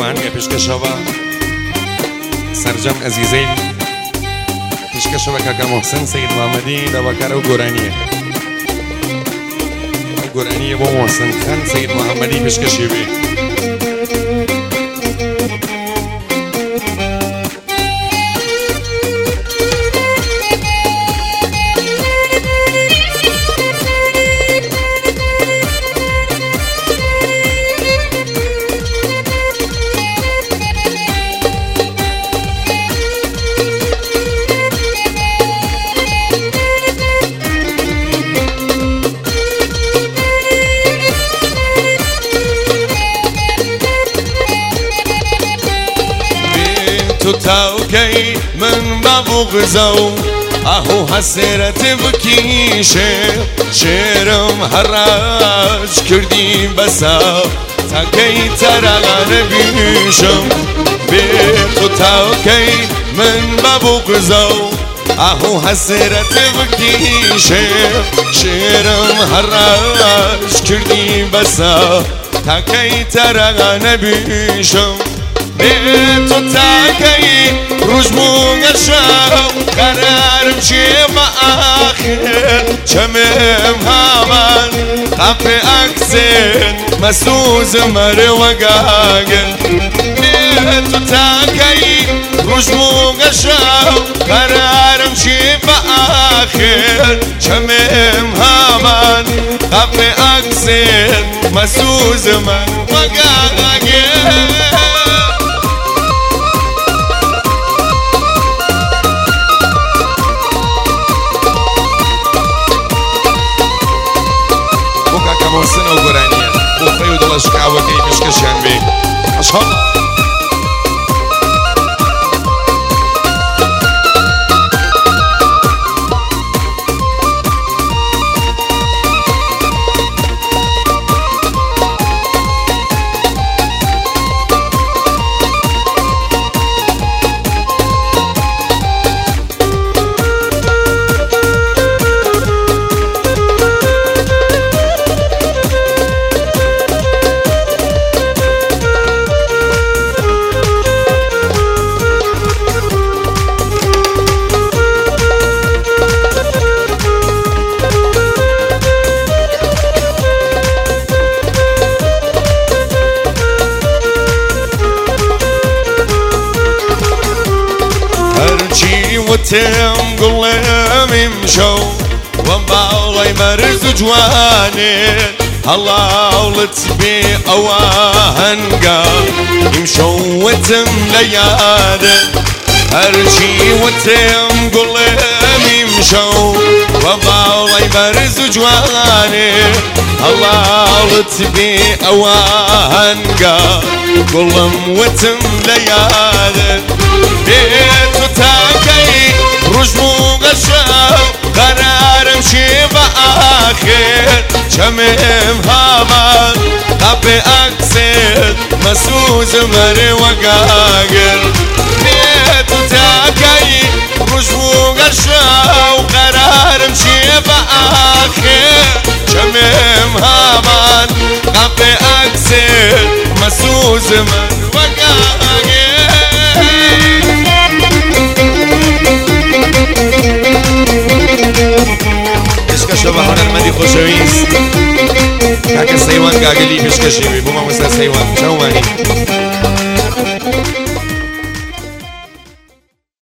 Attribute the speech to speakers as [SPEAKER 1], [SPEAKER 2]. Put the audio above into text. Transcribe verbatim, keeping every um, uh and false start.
[SPEAKER 1] هەنگە پێشکەشەوە سەرجەم ئەزیزەی پێشکەشەوە کاکە مۆحسن سەید محەممەدی داواکارە و گۆرانیە ئەو گۆرانیە بۆ مۆحسن خان سەید محەممەدی پێشکەشی بێ
[SPEAKER 2] تو تاوکی من ببغزو اهو حسرت بکیشه شعرم حراج کردی بسا تاکی ترانه بیشم به تو تاوکی من ببغزو اهو حسرت بکیشه شعرم حراج کردی بسا تاکی ترانه بیشم تو تاکی روزمو نشاو قرارم چه با آخر چمم همان قف اکسن مسوز مر وگاگن تو تاکی روزمو نشاو قرارم چه با آخر چمم همان قف اکسن مسوز مر وگاگن
[SPEAKER 1] محسن و گۆرانیە بۆ خەی و دڵەشکاوەکەی پێشکەشیان بێ ماشاءالله
[SPEAKER 2] وتم قلم مشو وبالي مرز جواني الله ولتبي اواهنقا يمشو وتم ليالي هرشي وتم قلم مشو وبالي مرز جواني الله ولتبي اواهنقا قلم وتم ليالي بيتو تاكي رجمو غشاو قرارم شي بآخر شمم هامان قبي أكسر مسوز مر وقاقر بيتو تاكي رجمو غشاو قرارم شي بآخر شمم هامان قبي أكسر مسوز مر وقاقر
[SPEAKER 1] پێشکەشە بە هەنەرمەندی خۆشەویست کاکە سەیوان گاگەلی پێشکەشی بێ بۆ مامۆستا سەیوان چاومانی